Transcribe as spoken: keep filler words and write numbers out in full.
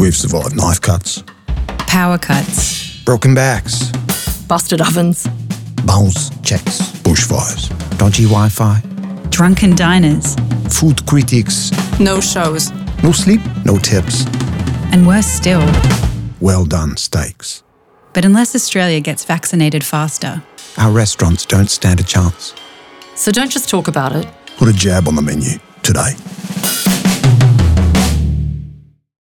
We've survived knife cuts, Power cuts. broken backs, Busted ovens. bowels checks, bushfires, dodgy Wi-Fi, Drunken diners. food critics, No shows. no sleep, no tips, And worse still. well done steaks. But unless Australia gets vaccinated faster, Our restaurants don't stand a chance. So don't just talk about it. Put a jab on the menu today.